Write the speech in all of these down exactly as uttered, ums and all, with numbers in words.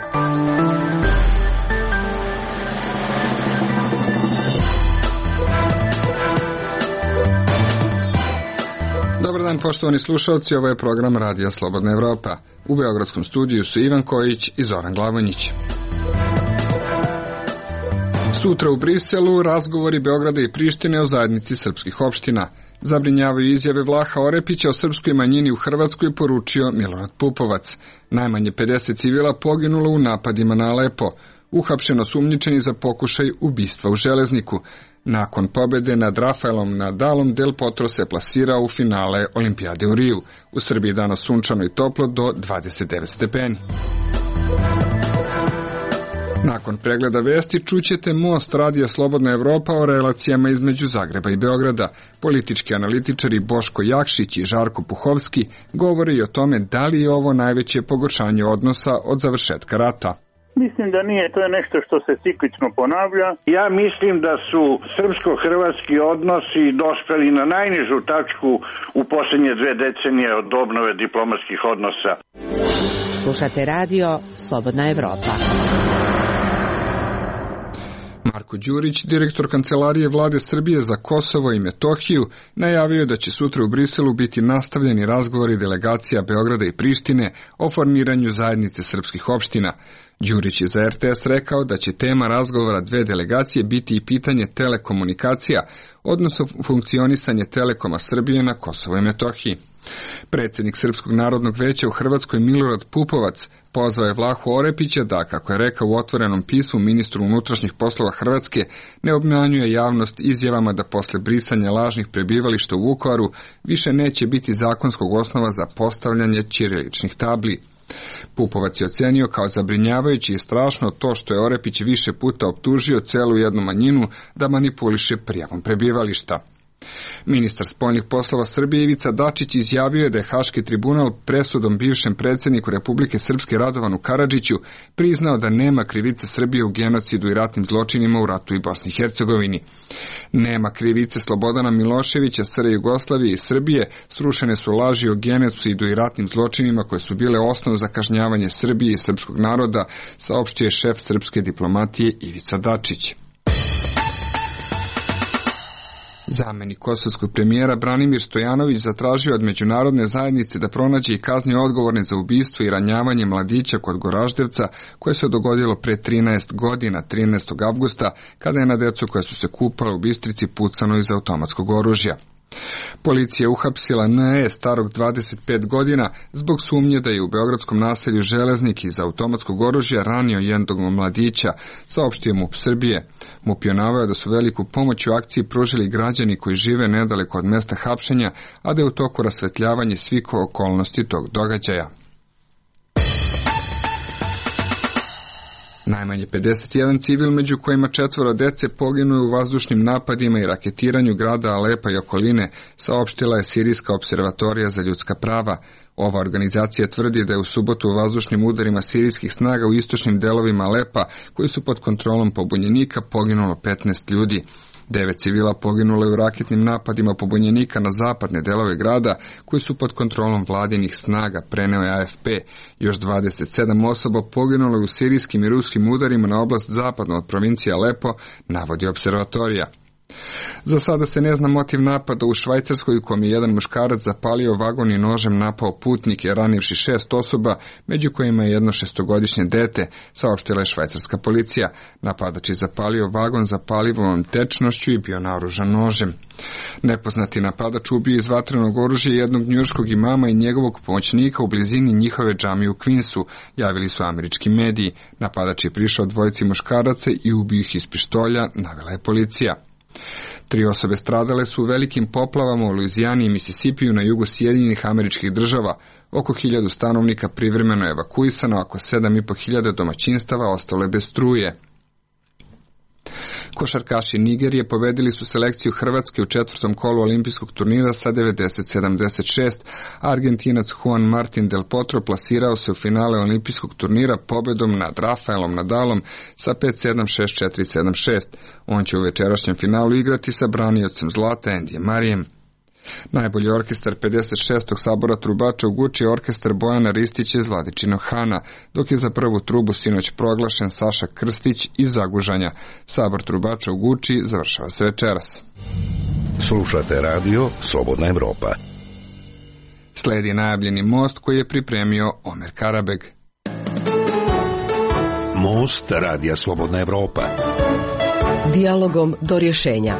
Dobar dan, poštovani slušalci, ovo je program Radija Slobodna Evropa. U beogradskom studiju su Ivan Kojić i Zoran Glavonjić. Sutra u Briselu razgovori Beograda i Prištine o zajednici srpskih opština. Zabrinjavaju izjave Vlaha Orepića o srpskoj manjini u Hrvatskoj, poručio Milorad Pupovac. Najmanje pedeset civila poginulo u napadima na Alepo. Uhapšeno sumnjičeni za pokušaj ubistva u Železniku. Nakon pobede nad Rafaelom Nadalom, Del Potro se plasirao u finale Olimpijade u Riju. U Srbiji danas sunčano i toplo do dvadeset devet stepeni. Nakon pregleda vesti čućete Most Radija Slobodna Evropa o relacijama između Zagreba i Beograda. Politički analitičari Boško Jakšić i Žarko Puhovski govore i o tome da li je ovo najveće pogoršanje odnosa od završetka rata. Mislim da nije, to je nešto što se ciklično ponavlja. Ja mislim da su srpsko-hrvatski odnosi dospeli na najnižu tačku u posljednje dve decenije od obnove diplomatskih odnosa. Slušate radio Slobodna Evropa. Marko Đurić, direktor Kancelarije Vlade Srbije za Kosovo i Metohiju, najavio da će sutra u Briselu biti nastavljeni razgovori delegacija Beograda i Prištine o formiranju zajednice srpskih opština. Đurić je za er te es rekao da će tema razgovora dve delegacije biti i pitanje telekomunikacija, odnosno funkcionisanje Telekoma Srbije na Kosovo i Metohiji. Predsjednik Srpskog narodnog veća u Hrvatskoj Milorad Pupovac pozvao je Vlahu Orepića da, kako je rekao u otvorenom pismu ministru unutrašnjih poslova Hrvatske, ne obmanjuje javnost izjavama da posle brisanja lažnih prebivališta u Vukovaru više neće biti zakonskog osnova za postavljanje ćiriličnih tabli. Pupovac je ocenio kao zabrinjavajuće i strašno to što je Orepić više puta optužio celu jednu manjinu da manipuliše prijavom prebivališta. Ministar spoljnih poslova Srbije Ivica Dačić izjavio je da je Haški tribunal presudom bivšem predsjedniku Republike Srpske Radovanu Karadžiću priznao da nema krivice Srbije u genocidu i ratnim zločinima u ratu i Bosni i Hercegovini. Nema krivice Slobodana Miloševića, S R Jugoslavije i Srbije, srušene su laži o genocidu i ratnim zločinima koje su bile osnov za kažnjavanje Srbije i srpskog naroda, saopštio je šef srpske diplomatije Ivica Dačić. Zamenik kosovskog premijera Branimir Stojanović zatražio od međunarodne zajednice da pronađe i kazni odgovorne za ubistvo i ranjavanje mladića kod Goraždevca koje se dogodilo pre trinaest godina, trinaestog avgusta, kada je na decu koja su se kupala u Bistrici pucano iz automatskog oružja. Policija je uhapsila N E starog dvadeset pet godina zbog sumnje da je u beogradskom naselju Železnik iz automatskog oružja ranio jednog mladića, saopštio MUP Srbije. MUP je naveo da su veliku pomoć u akciji pružili građani koji žive nedaleko od mesta hapšenja, a da je u toku rasvetljavanje svih okolnosti tog događaja. Najmanje pedeset jedan civil, među kojima četvoro dece, poginuo u vazdušnim napadima i raketiranju grada Alepa i okoline, saopštila je Sirijska observatorija za ljudska prava. Ova organizacija tvrdi da je u subotu u vazdušnim udarima sirijskih snaga u istočnim delovima Alepa, koji su pod kontrolom pobunjenika, poginulo petnaest ljudi. Devet civila poginulo je u raketnim napadima pobunjenika na zapadne delove grada, koji su pod kontrolom vladinih snaga, preneo je A F P. Još dvadeset sedam osoba poginulo je u sirijskim i ruskim udarima na oblast zapadno od provincije Alepo, navodi observatorija. Za sada se ne zna motiv napada u Švajcarskoj, u kom je jedan muškarac zapalio vagon i nožem napao putnike, ranivši šest osoba, među kojima je jedno šestogodišnje dete, saopštila je švajcarska policija. Napadač je zapalio vagon zapalivom tečnošću i bio naoružan nožem. Nepoznati napadač ubio iz vatrenog oružja jednog njujorškog imama i njegovog pomoćnika u blizini njihove džamije u Queensu, javili su američki mediji. Napadač je prišao dvojici muškaraca i ubio ih iz pištolja, navela je policija. Tri osobe stradale su u velikim poplavama u Luizijani i Misisipiju na jugu Sjedinjenih Američkih Država. Oko hiljadu stanovnika privremeno je evakuisano, oko sedam i po hiljada domaćinstava ostalo je bez struje. Košarkaši Nigerije pobedili su selekciju Hrvatske u četvrtom kolu olimpijskog turnira sa devedeset sedamdeset šest, a Argentinac Juan Martin del Potro plasirao se u finale olimpijskog turnira pobedom nad Rafaelom Nadalom sa pet sedam šest četiri sedam šest. On će u večerašnjem finalu igrati sa braniocem zlata Endijem Marijem. Najbolji orkestar pedeset šestog sabora trubača u Guči je orkestar Bojana Ristića iz Vladičinog Hana, dok je za prvu trubu sinoć proglašen Saša Krstić iz Zagužanja. Sabor trubača u Guči završava se večeras. Slušate radio Slobodna Evropa. Sledi najavljeni most koji je pripremio Omer Karabeg. Most radija Slobodna Evropa. Dijalogom do rješenja.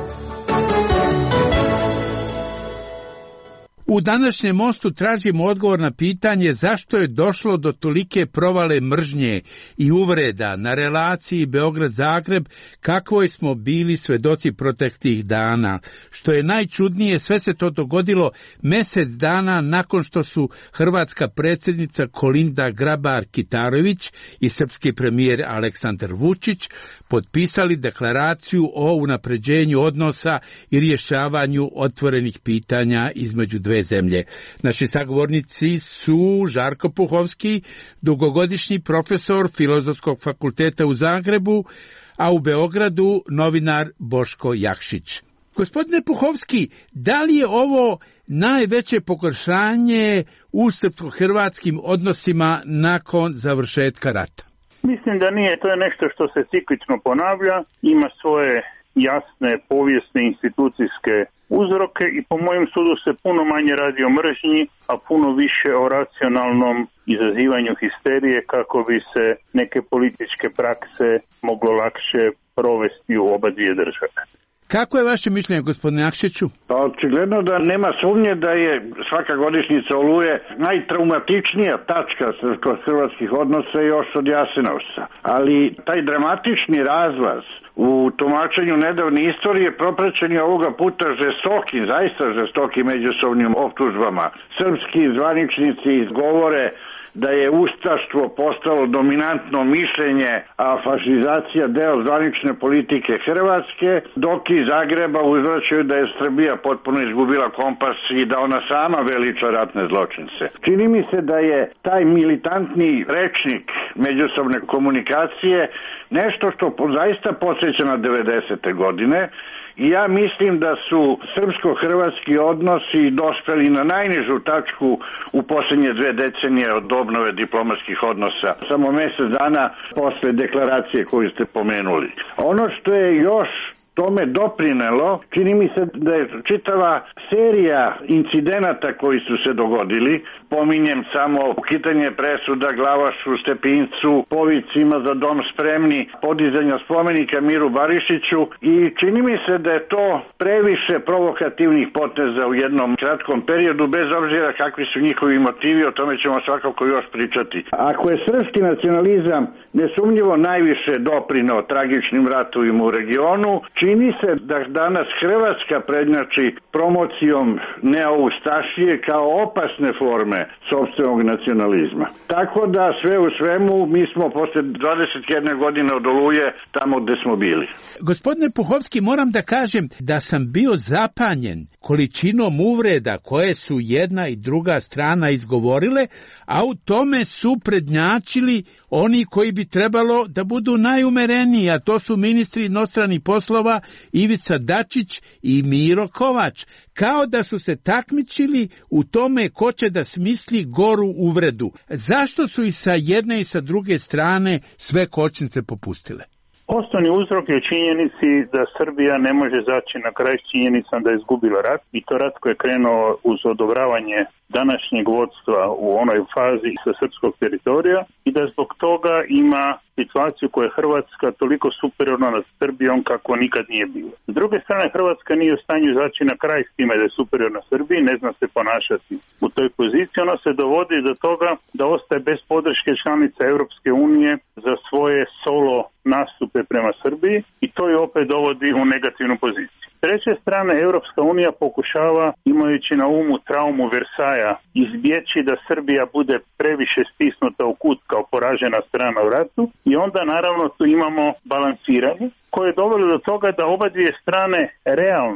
U današnjem mostu tražimo odgovor na pitanje zašto je došlo do tolike provale mržnje i uvreda na relaciji Beograd-Zagreb, kakvoj smo bili svedoci proteklih dana. Što je najčudnije, sve se to dogodilo mjesec dana nakon što su hrvatska predsjednica Kolinda Grabar-Kitarović i srpski premijer Aleksandar Vučić potpisali deklaraciju o unapređenju odnosa i rješavanju otvorenih pitanja između dve zemlje. Naši sagovornici su Žarko Puhovski, dugogodišnji profesor Filozofskog fakulteta u Zagrebu, a u Beogradu novinar Boško Jakšić. Gospodine Puhovski, da li je ovo najveće pogoršanje u srpsko-hrvatskim odnosima nakon završetka rata? Mislim da nije, to je nešto što se ciklično ponavlja, ima svoje jasne povijesne institucijske uzroke i po mojem sudu se puno manje radi o mržnji, a puno više o racionalnom izazivanju histerije kako bi se neke političke prakse moglo lakše provesti u oba dvije države. Kako je vaše mišljenje, gospodine Jakšiću? Pa očigledno da nema sumnje da je svaka godišnjica Oluje najtraumatičnija tačka hrvatskih odnosa još od Jasenovca. Ali taj dramatični razlaz u tumačenju nedavne istorije propraćen je ovoga puta žestokim, zaista žestokim međusobnim optužbama. Srpski zvaničnici govore da je ustaštvo postalo dominantno mišljenje, a fašizacija deo zvanične politike Hrvatske, dok iz Zagreba uzvraćaju da je Srbija potpuno izgubila kompas i da ona sama veliča ratne zločince. Čini mi se da je taj militantni rečnik međusobne komunikacije nešto što zaista podsjeća na devedesete godine. I ja mislim da su srpsko-hrvatski odnosi dospeli na najnižu tačku u posljednje dve decenije od obnove diplomatskih odnosa, samo mjesec dana posle deklaracije koju ste pomenuli. Ono što je još tome doprinelo, čini mi se da je čitava serija incidenata koji su se dogodili, pominjem samo ukidanje presuda Glavašu, Stepincu, povicima za dom spremni, podizanja spomenika Miru Barišiću i čini mi se da je to previše provokativnih poteza u jednom kratkom periodu, bez obzira kakvi su njihovi motivi, o tome ćemo svakako još pričati. Ako je srpski nacionalizam nesumnjivo najviše doprineo tragičnim ratovima u regionu, čini se da danas Hrvatska prednjači promocijom neoustašije kao opasne forme sopstvenog nacionalizma. Tako da sve u svemu mi smo posle dvadeset jedne godine od Oluje tamo gde smo bili. Gospodine Puhovski, moram da kažem da sam bio zapanjen količinom uvreda koje su jedna i druga strana izgovorile, a u tome su prednjačili oni koji bi trebalo da budu najumereniji, a to su ministri inostranih poslova Ivica Dačić i Miro Kovač, kao da su se takmičili u tome ko će da smisli goru uvredu. Zašto su i sa jedne i sa druge strane sve kočnice popustile? Osnovni uzrok je u činjenici da Srbija ne može zaći na kraj s činjenicom da je izgubila rat i to rat koji je krenuo uz odobravanje današnjeg vodstva u onoj fazi sa srpskog teritorija i da zbog toga ima situaciju koja je Hrvatska toliko superiorna nad Srbijom kako nikad nije bilo. S druge strane, Hrvatska nije u stanju zaći na kraj s time da je superiorna Srbiji, ne zna se ponašati u toj poziciji. Ona se dovodi do toga da ostaje bez podrške članica Europske unije za svoje solo nastupe prema Srbiji i to je opet dovodi u negativnu poziciju. S treće strane, Europska unija pokušava, imajući na umu traumu Versaja, izbjeći da Srbija bude previše stisnuta u kut kao poražena strana u ratu i onda naravno tu imamo balansiranje koje je dovelo do toga da oba dvije strane realno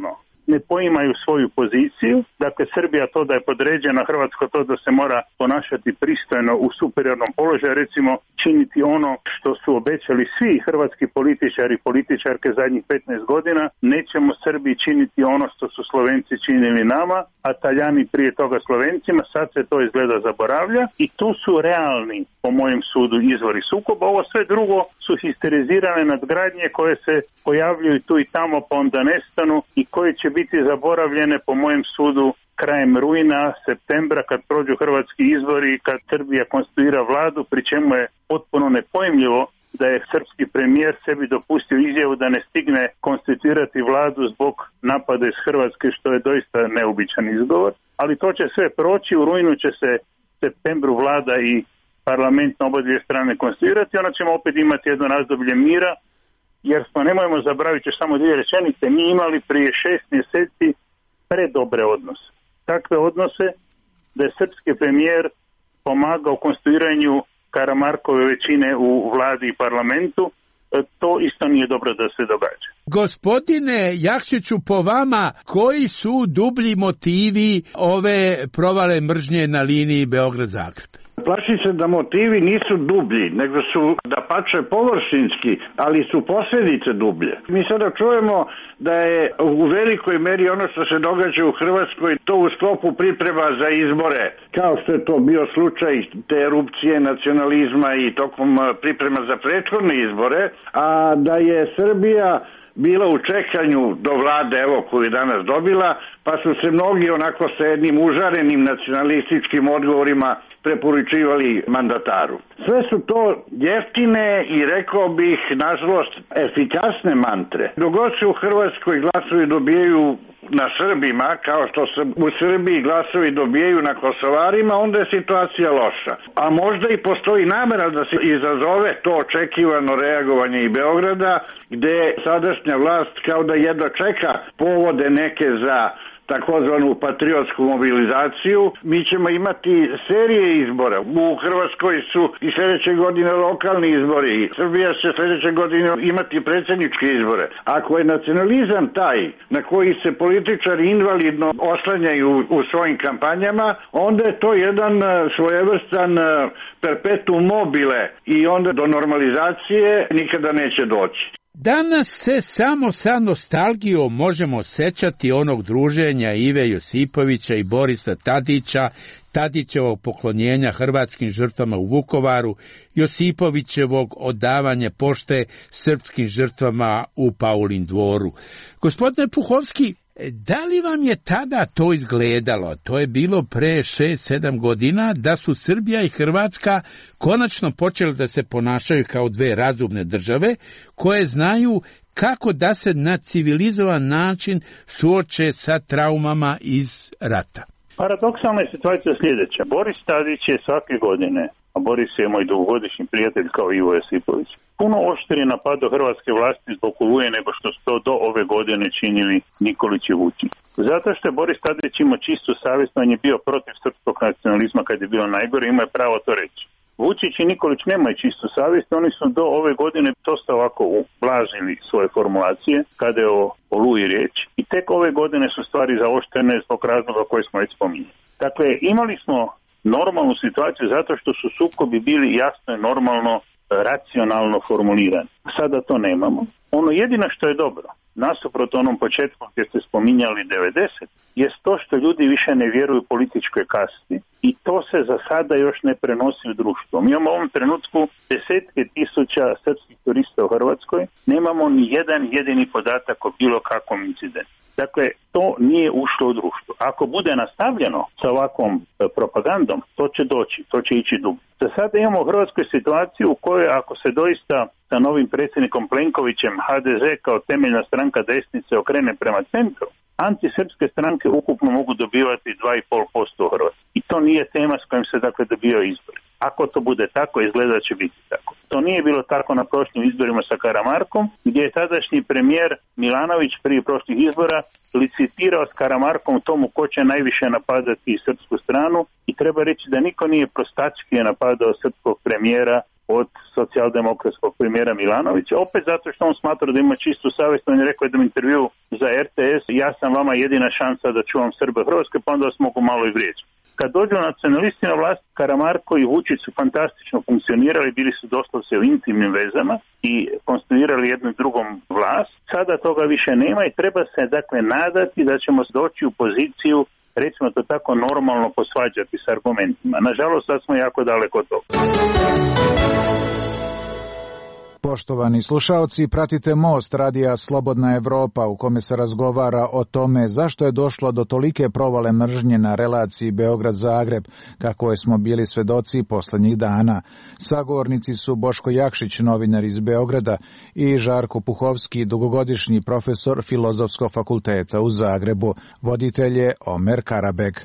ne poimaju svoju poziciju, dakle Srbija to da je podređena, Hrvatska to da se mora ponašati pristojno u superiornom položaju, recimo činiti ono što su obećali svi hrvatski političari i političarke zadnjih petnaest godina, nećemo Srbiji činiti ono što su Slovenci činili nama, a Talijani prije toga Slovencima, sad se to izgleda zaboravlja i tu su realni, po mojem sudu, izvori sukoba. Ovo sve drugo su histerizirane nadgradnje koje se pojavljuju tu i tamo pa onda nestanu i koje će biti zaboravljene, po mojem sudu, krajem rujna, septembra, kad prođu hrvatski izbori i kad Srbija konstituira vladu, pri čemu je potpuno nepojmljivo da je srpski premijer sebi dopustio izjavu da ne stigne konstituirati vladu zbog napada iz Hrvatske, što je doista neobičan izgovor. Ali to će sve proći, u rujnu će se septembru vlada i parlament na oba dvije strane konstituirati, onda ćemo opet imati jedno razdoblje mira, jer smo, nemojmo zaboraviti još samo dvije rečenice, mi imali prije šest mjeseci predobre odnose. Takve odnose da je srpski premijer pomagao konstituiranju Karamarkove većine u vladi i parlamentu, to isto nije dobro da se događa. Gospodine Jakšiću, po vama, koji su dublji motivi ove provale mržnje na liniji Beograd-Zagreb? Plašim se da motivi nisu dublji, nego su dapače površinski, ali su posljedice dublje. Mi sada čujemo da je u velikoj meri ono što se događa u Hrvatskoj to u sklopu priprema za izbore, kao što je to bio slučaj te erupcije nacionalizma i tokom priprema za prethodne izbore, a da je Srbija bila u čekanju do vlade, evo, koju je danas dobila, pa su se mnogi onako sa jednim užarenim nacionalističkim odgovorima preporučivali mandataru. Sve su to jeftine i, rekao bih, nažalost, efikasne mantre. Dogod se u Hrvatskoj glasovi dobijaju na Srbima, kao što se u Srbiji glasovi dobijaju na Kosovarima, onda je situacija loša. A možda i postoji namera da se izazove to očekivano reagovanje i Beograda, gde sadašnja vlast kao da jedva čeka povode neke za takozvanu patriotsku mobilizaciju. Mi ćemo imati serije izbora. U Hrvatskoj su i sljedeće godine lokalni izbori. Srbija će sljedeće godine imati predsjedničke izbore. Ako je nacionalizam taj na koji se političari invalidno oslanjaju u svojim kampanjama, onda je to jedan svojevrstan perpetuum mobile i onda do normalizacije nikada neće doći. Danas se samo sa nostalgijom možemo sećati onog druženja Ive Josipovića i Borisa Tadića, Tadićevog poklonjenja hrvatskim žrtvama u Vukovaru, Josipovićevog odavanja pošte srpskim žrtvama u Paulin dvoru. Gospodine Puhovski, da li vam je tada to izgledalo, to je bilo pre šest sedam godina, da su Srbija i Hrvatska konačno počeli da se ponašaju kao dve razumne države, koje znaju kako da se na civilizovan način suoče sa traumama iz rata? Paradoksalna je situacija sljedeća. Boris Tadić je svake godine, a Boris je moj dugogodišnji prijatelj kao Ivo Josipović, puno oštrije napadao hrvatske vlasti zbog Oluje nego što su to do ove godine činili Nikolić i Vučić. Zato što je Boris Tadić imao čistu savjest, on je bio protiv srpskog nacionalizma kad je bilo najgore, ima je pravo to reći. Vučić i Nikolić nemaju čistu savjest, oni su do ove godine dosta ovako ublažili svoje formulacije kada je o Oluji riječ i tek ove godine su stvari zaoštrene zbog razloga koje smo već spominjali. Dakle, imali smo normalnu situaciju zato što su sukobi bili jasno i normalno racionalno formulirani. Sada to nemamo. Ono jedino što je dobro, nasuprot onom početku gdje ste spominjali devedeset, je to što ljudi više ne vjeruju političkoj kasti i to se za sada još ne prenosi u društvo. Mi imamo u ovom trenutku desetke tisuća srpskih turista u Hrvatskoj, nemamo ni jedan jedini podatak o bilo kakvom incidentu. Dakle, to nije ušlo u društvo. Ako bude nastavljeno sa ovakvom propagandom, to će doći, to će ići dugo. Za sada imamo u Hrvatskoj situaciju u kojoj ako se doista sa novim predsjednikom Plenkovićem ha de ze kao temeljna stranka desnice okrene prema centru, antisrpske stranke ukupno mogu dobivati dva i pol posto u Hrvatskoj. I to nije tema s kojim se dakle dobio izbori. Ako to bude tako, izgleda će biti tako. To nije bilo tako na prošlim izborima sa Karamarkom, gdje je tadašnji premijer Milanović prije prošlih izbora licitirao s Karamarkom tomu ko će najviše napadati srpsku stranu i treba reći da niko nije prostački napadao srpskog premijera od socijaldemokratskog premijera Milanovića, opet zato što on smatra da ima čistu savjest. On je rekao jednom intervju za R T S, ja sam vama jedina šansa da čuvam Srbe Hrvatske, pa onda vas mogu malo i vrijeđati. Kad dođu nacionalisti na vlast, Karamarko i Vučić su fantastično funkcionirali, bili su doslovce u intimnim vezama i konstruirali jednu drugom vlast. Sada toga više nema i treba se dakle nadati da ćemo doći u poziciju, recimo to tako, normalno posvađati s argumentima. Nažalost, sad smo jako daleko od toga. Poštovani slušaoci, pratite Most radija Slobodna Evropa u kome se razgovara o tome zašto je došlo do tolike provale mržnje na relaciji Beograd-Zagreb, kako smo bili svedoci posljednjih dana. Sagovornici su Boško Jakšić, novinar iz Beograda, i Žarko Puhovski, dugogodišnji profesor Filozofskog fakulteta u Zagrebu. Voditelj je Omer Karabek.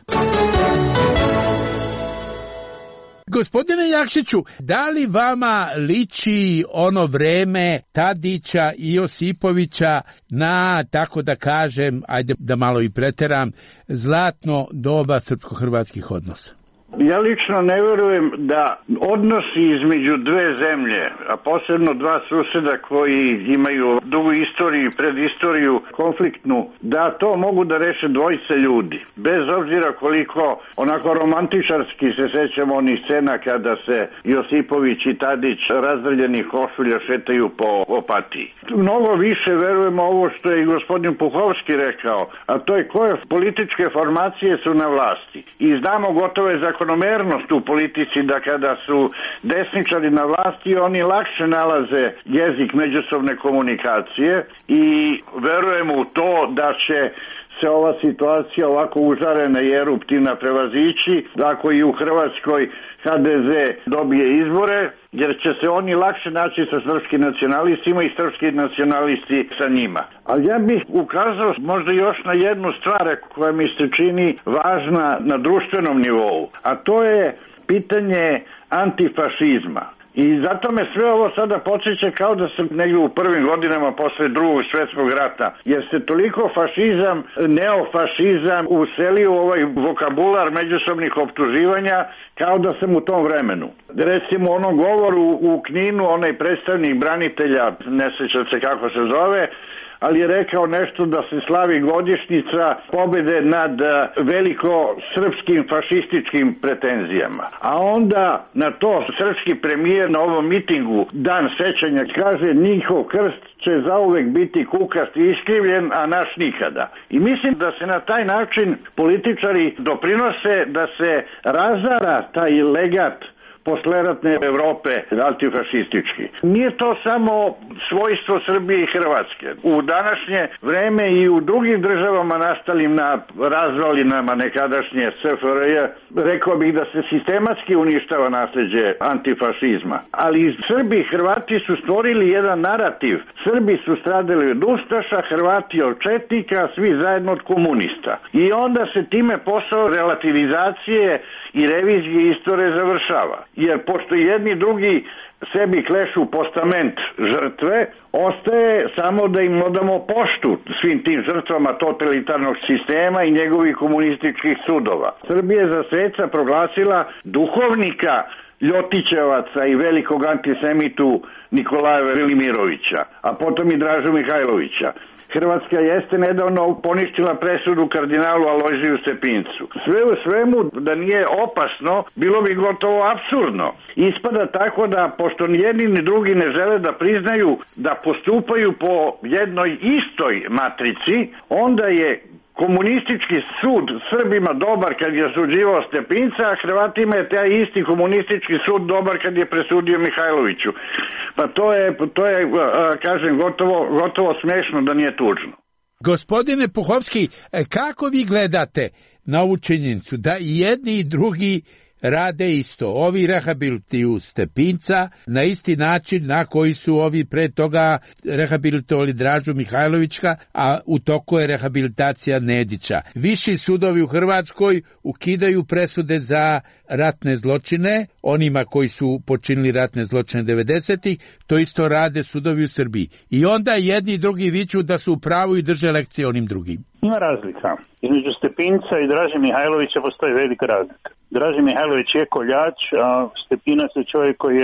Gospodine Jakšiću, da li vama liči ono vreme Tadića i Josipovića na, tako da kažem, ajde da malo i preteram, zlatno doba srpsko-hrvatskih odnosa? Ja lično ne vjerujem da odnosi između dve zemlje, a posebno dva susjeda koji imaju dugu istoriju i predistoriju konfliktnu, da to mogu da reše dvojice ljudi. Bez obzira koliko onako romantičarski se sećamo onih scena kada se Josipović i Tadić razdrljeni košulja šetaju po Opatiji. Mnogo više verujemo ovo što je i gospodin Puhovski rekao, a to je koje političke formacije su na vlasti. I znamo gotove zakonomernost u politici da kada su desničari na vlasti oni lakše nalaze jezik međusobne komunikacije i verujemo u to da će se ova situacija ovako užarena i eruptivna prevazići, ako i u Hrvatskoj H D Z dobije izbore, jer će se oni lakše naći sa srpskim nacionalistima i srpski nacionalisti sa njima. Ali ja bih ukazao možda još na jednu stvar koja mi se čini važna na društvenom nivou, a to je pitanje antifašizma. I zato me sve ovo sada podsjeća kao da sam negdje u prvim godinama posle drugog svjetskog rata, jer se toliko fašizam, neofašizam uselio u ovaj vokabular međusobnih optuživanja kao da sam u tom vremenu. Recimo u onom govoru u Kninu, onaj predstavnik branitelja, ne sjećam se kako se zove, ali je rekao nešto da se slavi godišnjica pobjede nad veliko srpskim fašističkim pretenzijama. A onda na to srpski premijer na ovom mitingu Dan sećanja kaže njihov krst će zauvek biti kukast i iskrivljen, a naš nikada. I mislim da se na taj način političari doprinose da se razara taj legat posleratne Evrope antifašistički. Nije to samo svojstvo Srbije i Hrvatske. U današnje vreme i u drugim državama nastalim na razvalinama nekadašnje S F R J, rekao bih da se sistematski uništava nasljeđe antifašizma. Ali Srbi i Hrvati su stvorili jedan narativ. Srbi su stradali od ustaša, Hrvati od četnika, svi zajedno od komunista. I onda se time posao relativizacije i revizije istorije završava. Jer pošto jedni drugi sebi klešu postament žrtve, ostaje samo da im odamo poštu svim tim žrtvama totalitarnog sistema i njegovih komunističkih sudova. Srbija je za sveca proglasila duhovnika Ljotićevaca i velikog antisemitu Nikolaja Velimirovića, a potom i Dražu Mihajlovića. Hrvatska jeste nedavno poništila presudu kardinalu Alojziju Stepincu. Sve u svemu, da nije opasno, bilo bi gotovo apsurdno. Ispada tako da, pošto ni jedni ni drugi ne žele da priznaju da postupaju po jednoj istoj matrici, onda je komunistički sud Srbima dobar kad je osuđivao Stepinca, a Hrvatima je taj isti komunistički sud dobar kad je presudio Mihajloviću. Pa to je, to je kažem, gotovo, gotovo smešno da nije tužno. Gospodine Puhovski, kako vi gledate na ovu činjenicu da i jedni i drugi rade isto? Ovi rehabilituju Stepinca na isti način na koji su ovi pre toga rehabilitovali Dražu Mihajlovića, a u toku je rehabilitacija Nedića. Viši sudovi u Hrvatskoj ukidaju presude za ratne zločine onima koji su počinili ratne zločine devedesetih, to isto rade sudovi u Srbiji. I onda jedni i drugi viču da su u pravu i drže lekcije onim drugim. Ima razlika. Između Stepinca i Draže Mihajlovića postoji velika razlika. Draže Mihajlović je koljač, a Stepinac je čovjek koji je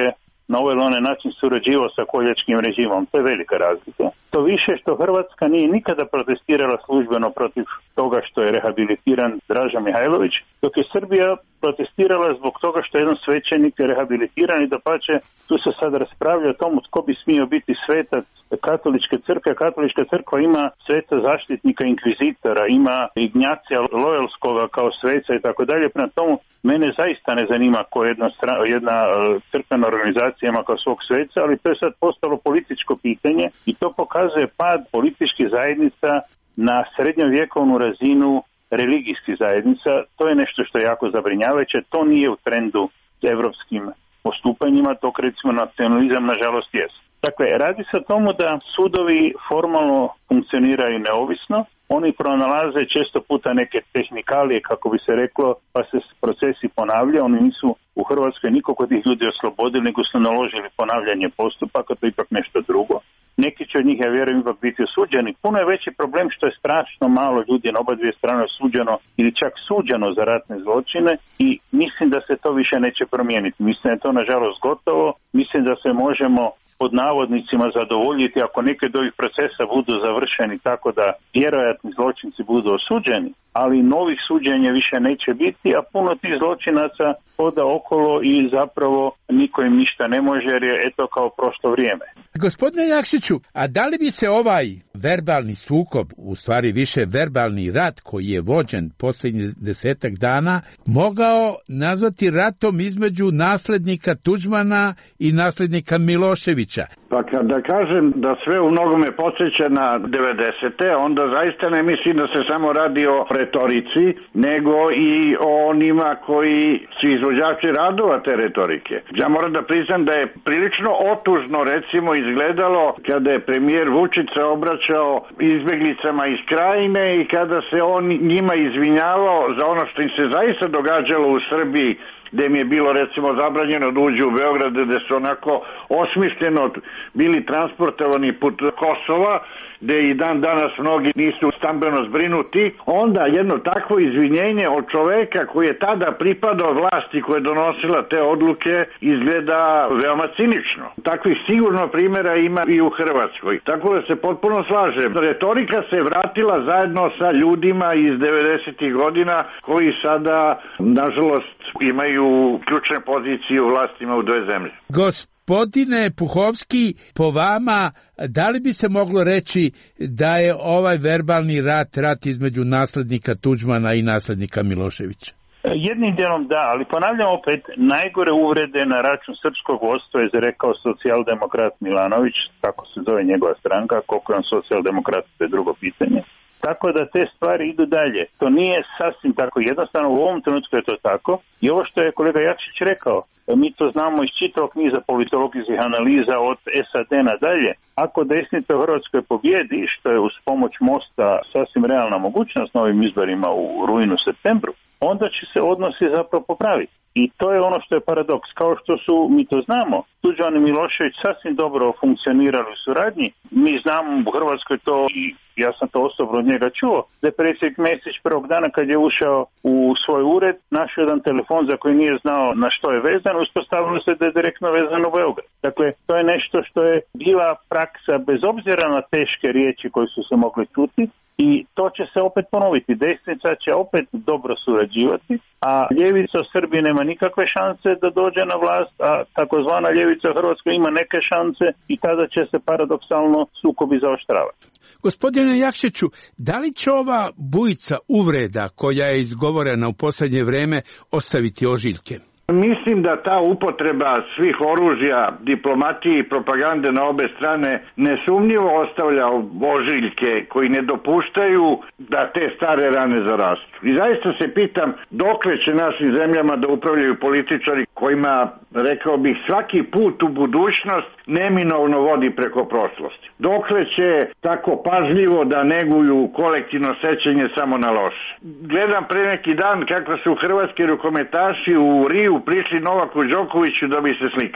na ovaj ili onaj način surađivao sa koljačkim režimom. To je velika razlika. To više što Hrvatska nije nikada protestirala službeno protiv toga što je rehabilitiran Draža Mihajlović, dok je Srbija protestirala zbog toga što je jedan svećenik rehabilitiran i dapače tu se sad raspravlja o tomu tko bi smio biti svetac katoličke crkve. Katolička crkva ima sveta zaštitnika inkvizitora, ima Ignjacija Loyalskoga kao sveca i tako dalje. Prema tomu mene zaista ne zanima ko jedna, jedna crkvena organizacija ima kao svog sveca, ali to je sad postalo političko pitanje i to pokazuje pad političkih zajednica na srednjovjekovnu razinu religijskih zajednica. To je nešto što je jako zabrinjavajuće. To nije u trendu s evropskim postupanjima, to recimo nacionalizam nažalost jest. Dakle, radi se o tomu da sudovi formalno funkcioniraju neovisno, oni pronalaze često puta neke tehnikalije, kako bi se reklo, pa se procesi ponavljaju. Oni nisu u Hrvatskoj nikog od tih ljudi oslobodili, nego su naložili ponavljanje postupaka, to je ipak nešto drugo. Neki će od njih, ja vjerujem, ipak biti osuđeni. Puno je veći problem što je strašno malo ljudi na oba dvije strane osuđeno ili čak suđeno za ratne zločine i mislim da se to više neće promijeniti. Mislim da je to nažalost gotovo. Mislim da se možemo pod navodnicima zadovoljiti ako neke od ovih procesa budu završeni tako da vjerojatni zločinci budu osuđeni, ali novih suđenja više neće biti, a puno tih zločinaca hoda okolo i zapravo niko im ništa ne može jer je eto kao prošlo vrijeme. Gospodine Jakšiću, a da li bi se ovaj verbalni sukob, u stvari više verbalni rat koji je vođen posljednjih desetak dana, mogao nazvati ratom između naslednika Tuđmana i naslednika Miloševića? Pa kada kažem da sve u mnogome podsjeća na devedesete, onda zaista ne mislim da se samo radi o retorici, nego i o onima koji su izvođači radova te retorike. Ja moram da priznam da je prilično otužno recimo izgledalo kada je premijer Vučić se obraćao izbjeglicama iz Krajine i kada se on njima izvinjavao za ono što im se zaista događalo u Srbiji, gdje mi je bilo recimo zabranjeno da uđu u Beograd, gdje su onako osmišljeno bili transportovani put Kosova, gdje i dan danas mnogi nisu stambeno zbrinuti, onda jedno takvo izvinjenje od čoveka koji je tada pripadao vlasti koja je donosila te odluke izgleda veoma cinično. Takvih sigurno primjera ima i u Hrvatskoj. Tako da se potpuno slažem. Retorika se vratila zajedno sa ljudima iz devedesetih godina koji sada, nažalost, imaju ključne pozicije u vlastima u dve zemlje. Gospodine Puhovski, po vama, da li bi se moglo reći da je ovaj verbalni rat, rat između naslednika Tuđmana i naslednika Miloševića? Jednim dijelom da, ali ponavljam opet, najgore uvrede na račun srpskog vodstva je rekao socijaldemokrat Milanović, tako se zove njegova stranka, koliko je on socijaldemokrat, to je drugo pitanje. Tako da te stvari idu dalje. To nije sasvim tako jednostavno, u ovom trenutku je to tako. I ovo što je kolega Jakšić rekao, mi to znamo iz čitavog niza politologijskih analiza od S A D nadalje. Ako desnica u Hrvatskoj pobjedi, što je uz pomoć Mosta sasvim realna mogućnost na ovim izborima u rujnu, septembru, onda će se odnosi zapravo popraviti. I to je ono što je paradoks. Kao što su, mi to znamo, Tuđman i Milošević sasvim dobro funkcionirali u suradnji. Mi znamo u Hrvatskoj to, i ja sam to osobno od njega čuo, da je predsjednik Mesić prvog dana kad je ušao u svoj ured, našao jedan telefon za koji nije znao na što je vezan, uspostavilo se da je direktno vezano u Beograd. Dakle, to je nešto što je bila praksa bez obzira na teške riječi koje su se mogle čuti. I to će se opet ponoviti. Desnica će opet dobro surađivati, a ljevica u Srbiji nema nikakve šanse da dođe na vlast, a takozvana ljevica u Hrvatskoj ima neke šanse i tada će se paradoksalno sukobi zaoštravati. Gospodine Jakšiću, da li će ova bujica uvreda koja je izgovorena u posljednje vrijeme ostaviti ožiljke? Mislim da ta upotreba svih oružja, diplomatije i propagande na obe strane nesumnjivo ostavlja ožiljke koji ne dopuštaju da te stare rane zarastu. I zaista se pitam dokle će našim zemljama da upravljaju političari kojima, rekao bih, svaki put u budućnost neminovno vodi preko prošlosti. Dokle će tako pažljivo da neguju kolektivno sećanje samo na loše. Gledam pre neki dan kako su hrvatski rukometaši u Riju prišli Novaku Đokoviću da bi se slikali.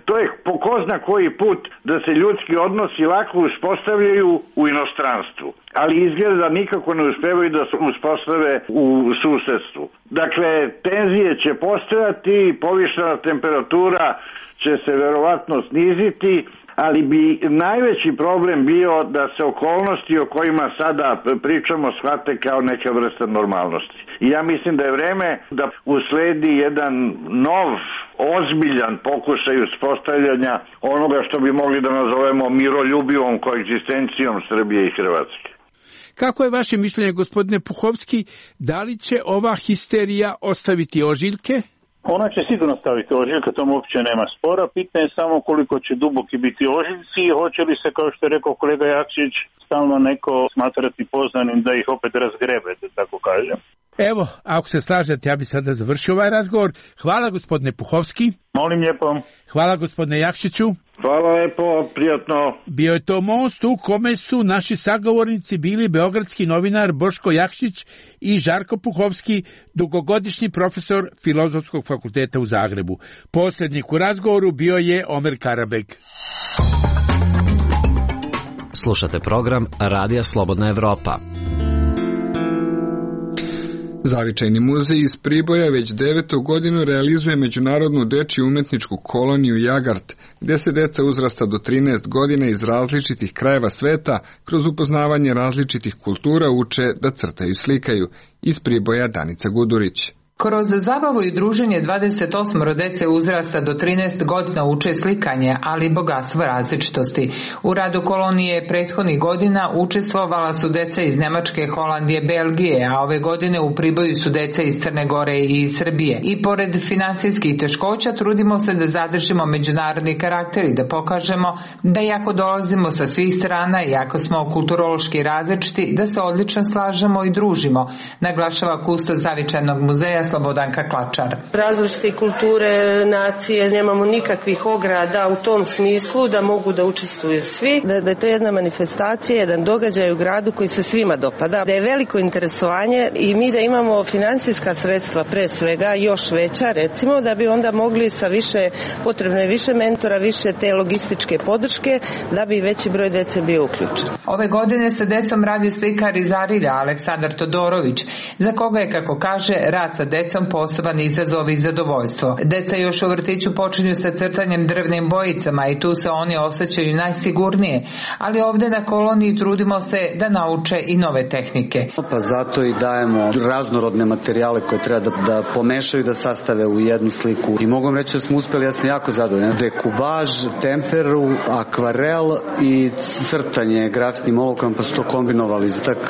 To je po ko zna koji put da se ljudski odnosi lako uspostavljaju u inostranstvu, ali izgleda da nikako ne uspevaju da se uspostave u susedstvu. Dakle, tenzije će postojati, povišena temperatura će se verovatno sniziti, ali bi najveći problem bio da se okolnosti o kojima sada pričamo shvate kao neka vrsta normalnosti. I ja mislim da je vreme da usledi jedan nov, ozbiljan pokušaj uspostavljanja onoga što bi mogli da nazovemo miroljubivom koegzistencijom Srbije i Hrvatske. Kako je vaše mišljenje, gospodine Puhovski, da li će ova histerija ostaviti ožiljke? Ona će sigurno staviti ožiljke, tomu uopće nema spora. Pitanje je samo koliko će duboki biti ožiljci i hoće li se, kao što je rekao kolega Jakšić, stalno neko smatrati poznanim da ih opet razgrebe, da tako kažem. Evo, ako se slažete, ja bi sada završio ovaj razgovor. Hvala, gospodine Puhovski. Molim lijepo. Hvala, gospodine Jakšiću. Hvala lepo, prijatno. Bio je to most u kome su naši sagovornici bili beogradski novinar Boško Jakšić i Žarko Puhovski, dugogodišnji profesor Filozofskog fakulteta u Zagrebu. Poslednjik u razgovoru bio je Omer Karabek. Slušate program Radija Slobodna Evropa. Zavičajni muzej iz Priboja već devetu godinu realizuje međunarodnu dečju umetničku koloniju Jagart, gde se deca uzrasta do trinaest godina iz različitih krajeva sveta kroz upoznavanje različitih kultura uče da crtaju i slikaju. Iz Priboja Danica Gudurić. Kroz zabavu i druženje dvadeset osam dece uzrasta do trinaest godina uče slikanje, ali i bogatstvo različitosti. U radu kolonije prethodnih godina učestvovala su deca iz Nemačke, Holandije, Belgije, a ove godine u Priboju su deca iz Crne Gore i iz Srbije. I pored finansijskih teškoća trudimo se da zadržimo međunarodni karakter i da pokažemo da iako dolazimo sa svih strana, iako smo kulturološki različiti, da se odlično slažemo i družimo, naglašava kustos Zavičajnog muzeja Slobodanka Klačar. Različite kulture, nacije, nemamo nikakvih ograda u tom smislu da mogu da učestvuju svi, da, da je to jedna manifestacija, jedan događaj u gradu koji se svima dopada, da je veliko interesovanje i mi da imamo finansijska sredstva pre svega, još veća recimo, da bi onda mogli sa više, potrebno je više mentora, više te logističke podrške, da bi veći broj dece bio uključen. Ove godine sa decom radi slikar iz Arilja, Aleksandar Todorović, za koga je, kako kaže, rad sa decom poseban izazov i zadovoljstvo. Deca još u vrtiću počinju sa crtanjem drvnim bojicama i tu se oni osjećaju najsigurnije, ali ovde na koloniji trudimo se da nauče i nove tehnike. Pa zato i dajemo raznorodne materijale koje treba da, da pomešaju, da sastave u jednu sliku. I mogu vam reći da smo uspeli, ja sam jako zadovoljan. Dekubaž, temperu, akvarel i crtanje grafitnim olovkama, pa su to kombinovali. Tak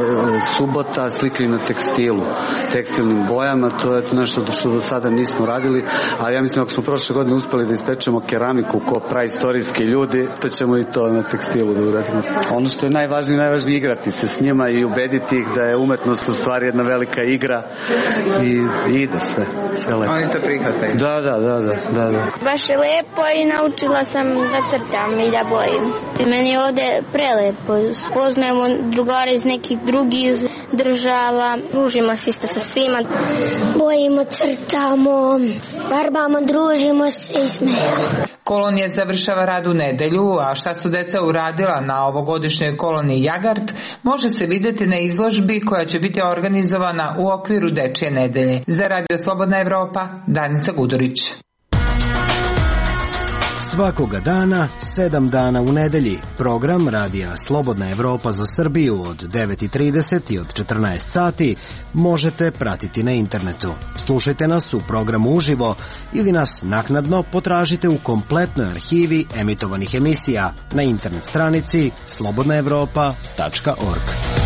subota slikaju na tekstilu, tekstilnim bojama, to je nešto što do sada nismo radili, ali ja mislim ako smo prošle godine uspeli da ispečemo keramiku ko praistorijski ljudi, to ćemo i to na tekstilu da uradimo. Ono što je najvažnije, najvažnije igrati se s njima i ubediti ih da je umetnost u stvari jedna velika igra i, i ide sve. sve lepo. Oni to prihvataju. Da, da, da, da, da, da. Baš je lepo i naučila sam da crtam i da bojim. Meni je ovde prelepo. Spoznajemo drugare iz nekih drugih država, družimo se isto sa svima. Bojimo, crtamo, farbamo, družimo se i smejamo. Kolonija završava rad u nedelju, a šta su deca uradila na ovogodišnjoj koloniji Jagart može se videti na izložbi koja će biti organizovana u okviru Dečije nedelje. Za Radio Slobodna Evropa, Danica Gudurić. Svakoga dana, sedam dana u nedelji. Program Radija Slobodna Evropa za Srbiju od devet i trideset i od četrnaest sati možete pratiti na internetu. Slušajte nas u programu uživo ili nas naknadno potražite u kompletnoj arhivi emitovanih emisija na internet stranici slobodna evropa tačka org.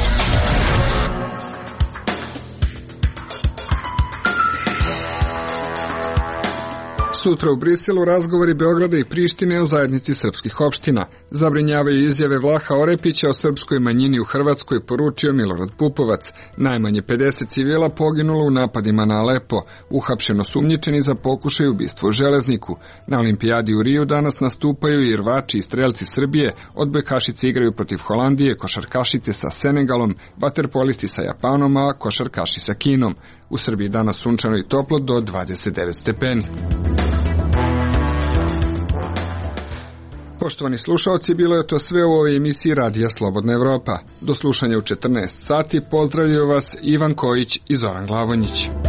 Sutra u Briselu razgovori Beograda i Prištine o zajednici srpskih opština. Zabrinjavaju izjave Vlaha Orepića o srpskoj manjini u Hrvatskoj, poručio Milorad Pupovac. Najmanje pedeset civila poginulo u napadima na Alepo, uhapšeno sumnjičeni za pokušaj ubistva u Železniku. Na olimpijadi u Riju danas nastupaju i rvači i strelci Srbije, odbojkašice igraju protiv Holandije, košarkašice sa Senegalom, vaterpolisti sa Japanom, a košarkaši sa Kinom. U Srbiji danas sunčano i toplo do dvadeset devet stepeni. Poštovani slušalci, bilo je to sve u ovoj emisiji Radija Slobodna Evropa. Do slušanja u četrnaest sati pozdravljaju vas Ivan Kojić i Zoran Glavonjić.